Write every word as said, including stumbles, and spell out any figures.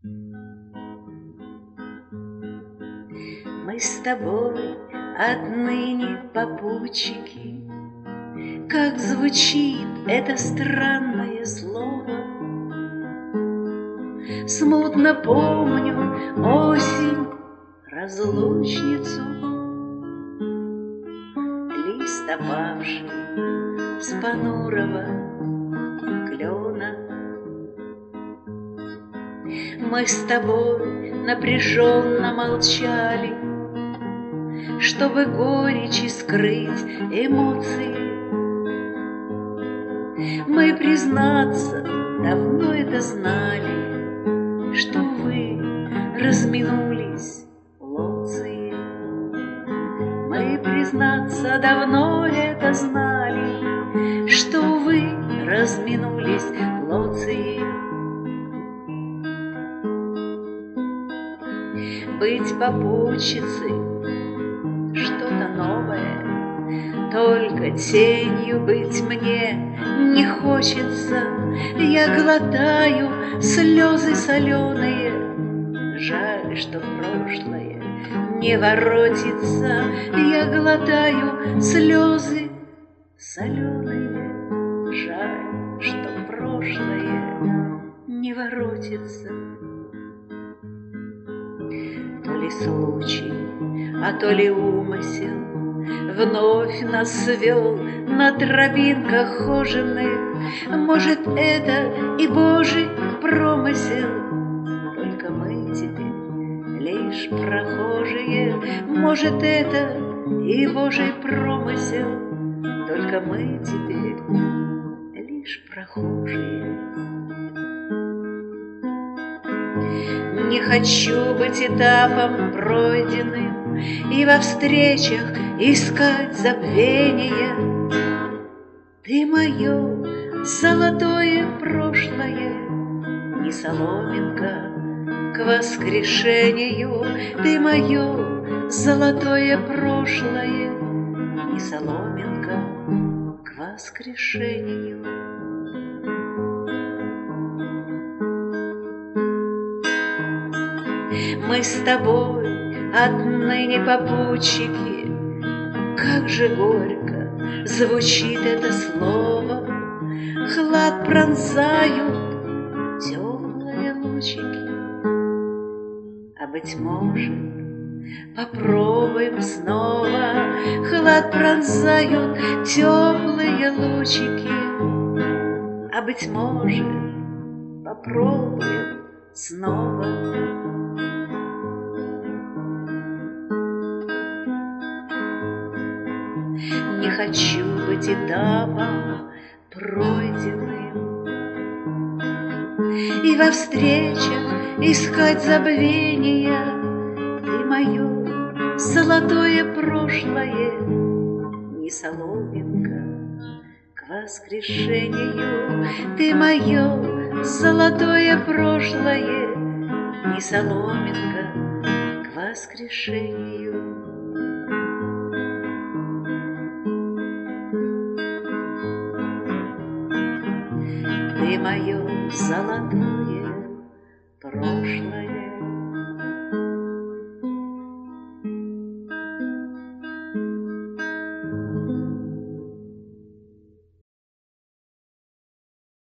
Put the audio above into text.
Мы с тобой отныне попутчики. Как звучит это странное слово! Смутно помню осень, разлучницу, лист опавший с понурого клена. Мы с тобой напряженно молчали, чтобы горечи скрыть эмоции. Мы, признаться, давно это знали, что вы разминулись Лоции. Мы, признаться, давно это знали, что вы разминулись Лоции. Быть попутчицей — что-то новое, только тенью быть мне не хочется. Я глотаю слезы соленые, жаль, что прошлое не воротится. Я глотаю слезы соленые, жаль, что прошлое не воротится. То ли случай, а то ли умысел вновь нас свел на тропинках хоженых. Может, это и Божий промысел, только мы теперь лишь прохожие. Может, это и Божий промысел, только мы теперь лишь прохожие. Не хочу быть этапом пройденным и во встречах искать забвения. Ты мое золотое прошлое, не соломинка к воскрешению. Ты мое золотое прошлое, не соломинка к воскрешению. Мы с тобой отныне попутчики. Как же горько звучит это слово! Хлад пронзают теплые лучики. А быть может, попробуем снова. Хлад пронзают теплые лучики. А быть может, попробуем снова. Не хочу быть этапом пройденным и во встречах искать забвения. Ты мое золотое прошлое, не соломинка к воскрешению. Ты мое золотое прошлое, не соломинка к воскрешению. Ты мое золотое прошлое.